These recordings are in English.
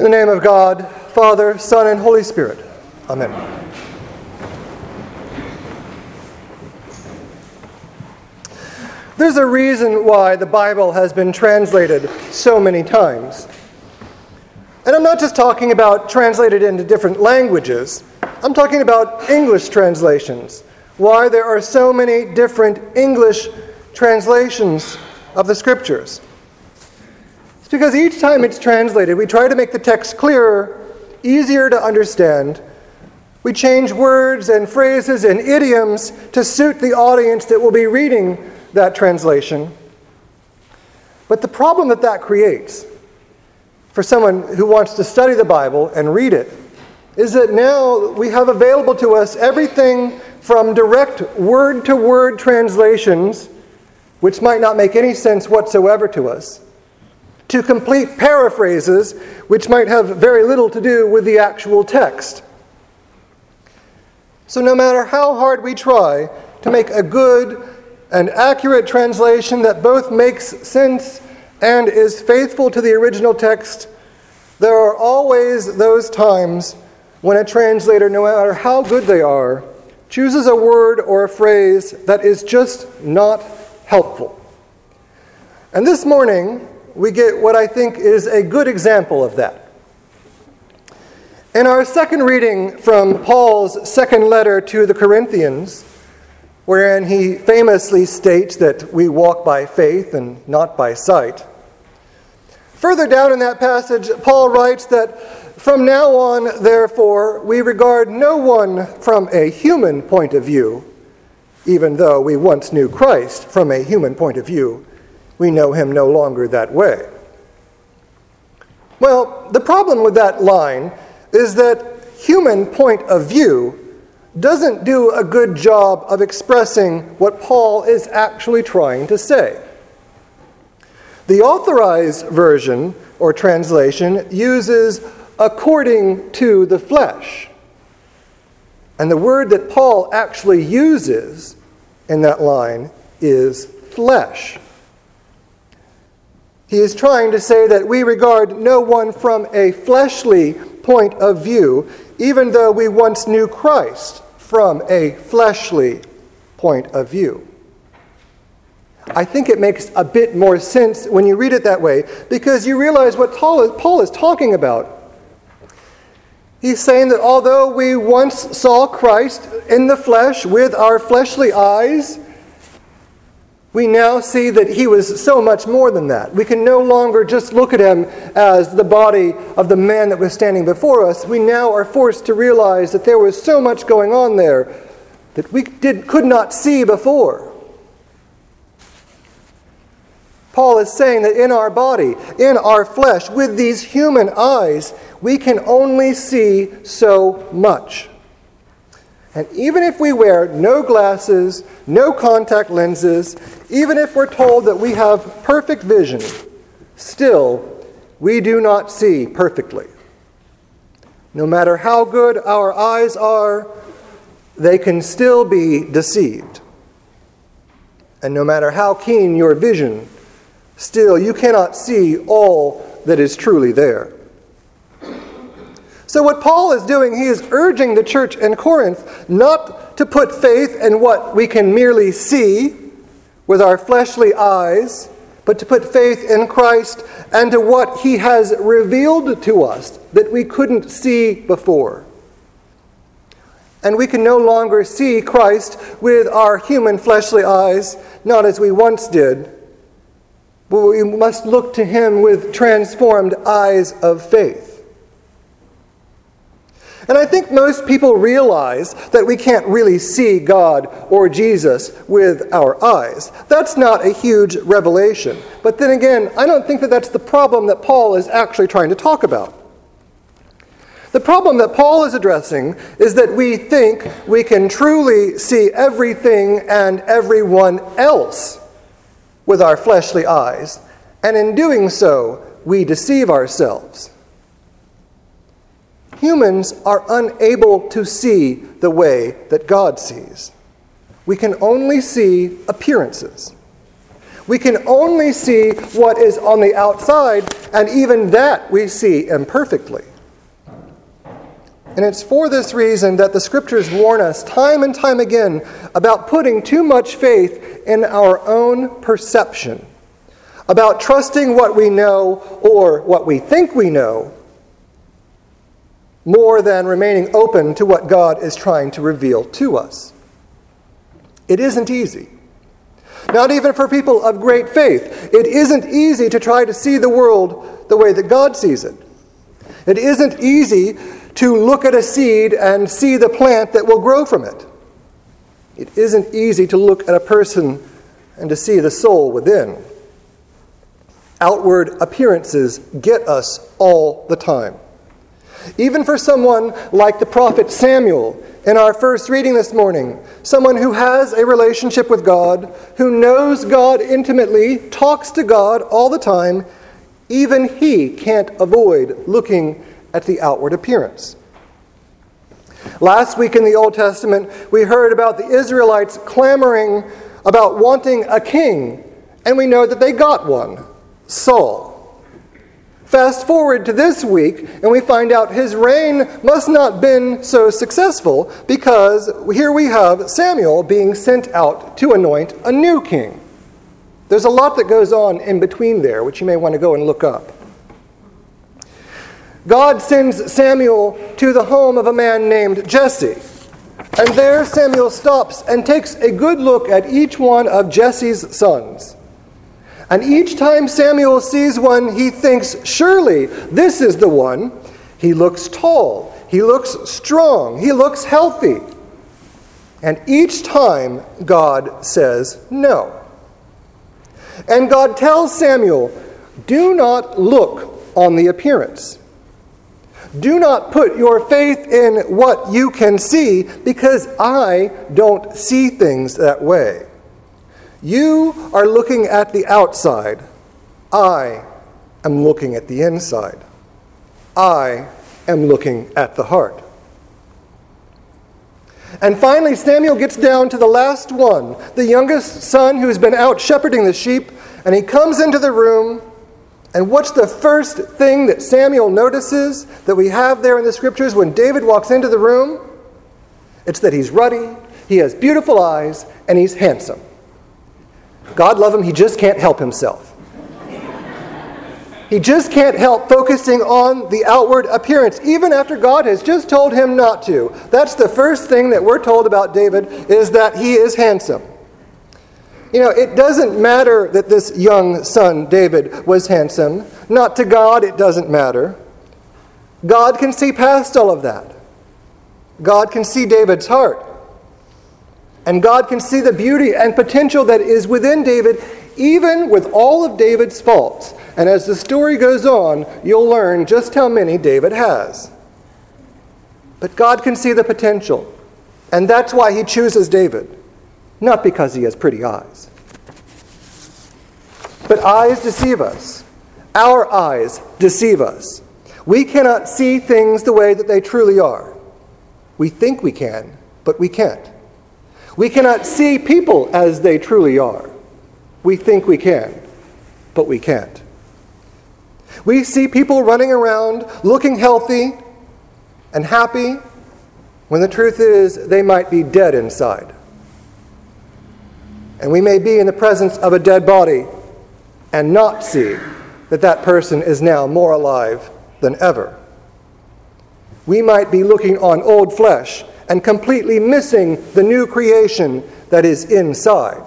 In the name of God, Father, Son, and Holy Spirit. Amen. There's a reason why the Bible has been translated so many times. And I'm not just talking about translated into different languages. I'm talking about English translations. Why there are so many different English translations of the Scriptures. It's because each time it's translated, we try to make the text clearer, easier to understand. We change words and phrases and idioms to suit the audience that will be reading that translation. But the problem that creates for someone who wants to study the Bible and read it is that now we have available to us everything from direct word-to-word translations, which might not make any sense whatsoever to us, to complete paraphrases, which might have very little to do with the actual text. So no matter how hard we try to make a good and accurate translation that both makes sense and is faithful to the original text, there are always those times when a translator, no matter how good they are, chooses a word or a phrase that is just not helpful. And this morning, we get what I think is a good example of that. In our second reading from Paul's second letter to the Corinthians, wherein he famously states that we walk by faith and not by sight, further down in that passage, Paul writes that from now on, therefore, we regard no one from a human point of view, even though we once knew Christ from a human point of view. We know him no longer that way. Well, the problem with that line is that human point of view doesn't do a good job of expressing what Paul is actually trying to say. The Authorized Version, or translation, uses according to the flesh. And the word that Paul actually uses in that line is flesh. He is trying to say that we regard no one from a fleshly point of view, even though we once knew Christ from a fleshly point of view. I think it makes a bit more sense when you read it that way, because you realize what Paul is talking about. He's saying that although we once saw Christ in the flesh with our fleshly eyes, we now see that he was so much more than that. We can no longer just look at him as the body of the man that was standing before us. We now are forced to realize that there was so much going on there that we could not see before. Paul is saying that in our body, in our flesh, with these human eyes, we can only see so much. And even if we wear no glasses, no contact lenses, even if we're told that we have perfect vision, still, we do not see perfectly. No matter how good our eyes are, they can still be deceived. And no matter how keen your vision, still you cannot see all that is truly there. So what Paul is doing, he is urging the church in Corinth not to put faith in what we can merely see with our fleshly eyes, but to put faith in Christ and to what he has revealed to us that we couldn't see before. And we can no longer see Christ with our human fleshly eyes, not as we once did, but we must look to him with transformed eyes of faith. And I think most people realize that we can't really see God or Jesus with our eyes. That's not a huge revelation. But then again, I don't think that that's the problem that Paul is actually trying to talk about. The problem that Paul is addressing is that we think we can truly see everything and everyone else with our fleshly eyes, and in doing so, we deceive ourselves. Humans are unable to see the way that God sees. We can only see appearances. We can only see what is on the outside, and even that we see imperfectly. And it's for this reason that the Scriptures warn us time and time again about putting too much faith in our own perception, about trusting what we know or what we think we know, more than remaining open to what God is trying to reveal to us. It isn't easy. Not even for people of great faith. It isn't easy to try to see the world the way that God sees it. It isn't easy to look at a seed and see the plant that will grow from it. It isn't easy to look at a person and to see the soul within. Outward appearances get us all the time. Even for someone like the prophet Samuel in our first reading this morning, someone who has a relationship with God, who knows God intimately, talks to God all the time, even he can't avoid looking at the outward appearance. Last week in the Old Testament, we heard about the Israelites clamoring about wanting a king, and we know that they got one, Saul. Fast forward to this week, and we find out his reign must not have been so successful, because here we have Samuel being sent out to anoint a new king. There's a lot that goes on in between there, which you may want to go and look up. God sends Samuel to the home of a man named Jesse. And there Samuel stops and takes a good look at each one of Jesse's sons. And each time Samuel sees one, he thinks, surely this is the one. He looks tall. He looks strong. He looks healthy. And each time God says no. And God tells Samuel, do not look on the appearance. Do not put your faith in what you can see, because I don't see things that way. You are looking at the outside. I am looking at the inside. I am looking at the heart. And finally, Samuel gets down to the last one, the youngest son who's been out shepherding the sheep, and he comes into the room, and what's the first thing that Samuel notices that we have there in the Scriptures when David walks into the room? It's that he's ruddy, he has beautiful eyes, and he's handsome. God love him, he just can't help himself. He just can't help focusing on the outward appearance, even after God has just told him not to. That's the first thing that we're told about David, is that he is handsome. You know, it doesn't matter that this young son, David, was handsome. Not to God, it doesn't matter. God can see past all of that. God can see David's heart. And God can see the beauty and potential that is within David, even with all of David's faults. And as the story goes on, you'll learn just how many David has. But God can see the potential. And that's why he chooses David. Not because he has pretty eyes. But eyes deceive us. Our eyes deceive us. We cannot see things the way that they truly are. We think we can, but we can't. We cannot see people as they truly are. We think we can, but we can't. We see people running around looking healthy and happy, when the truth is they might be dead inside. And we may be in the presence of a dead body and not see that that person is now more alive than ever. We might be looking on old flesh and completely missing the new creation that is inside.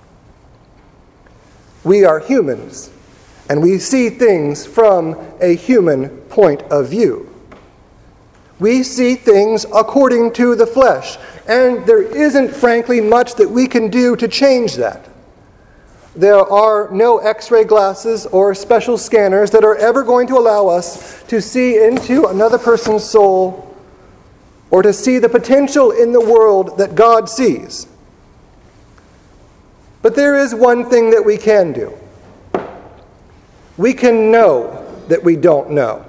We are humans, and we see things from a human point of view. We see things according to the flesh, and there isn't, frankly, much that we can do to change that. There are no X-ray glasses or special scanners that are ever going to allow us to see into another person's soul or to see the potential in the world that God sees. But there is one thing that we can do. We can know that we don't know.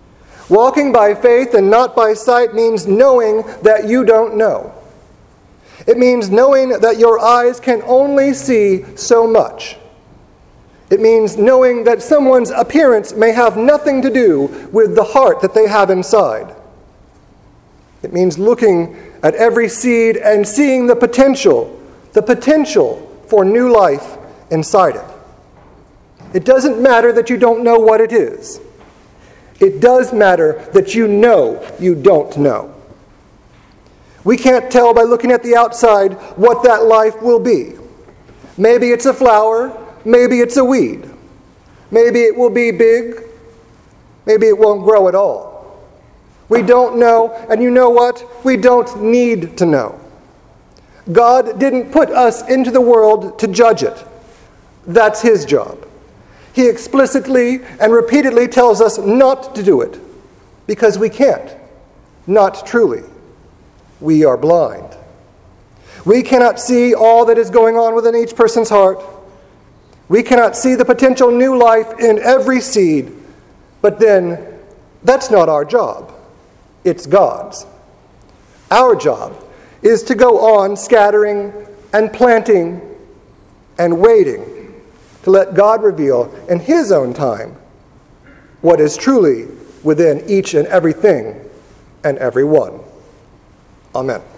Walking by faith and not by sight means knowing that you don't know. It means knowing that your eyes can only see so much. It means knowing that someone's appearance may have nothing to do with the heart that they have inside. It means looking at every seed and seeing the potential for new life inside it. It doesn't matter that you don't know what it is. It does matter that you know you don't know. We can't tell by looking at the outside what that life will be. Maybe it's a flower, maybe it's a weed. Maybe it will be big, maybe it won't grow at all. We don't know, and you know what? We don't need to know. God didn't put us into the world to judge it. That's His job. He explicitly and repeatedly tells us not to do it because we can't. Not truly. We are blind. We cannot see all that is going on within each person's heart. We cannot see the potential new life in every seed. But then, that's not our job. It's God's. Our job is to go on scattering and planting and waiting to let God reveal in His own time what is truly within each and everything and every one. Amen.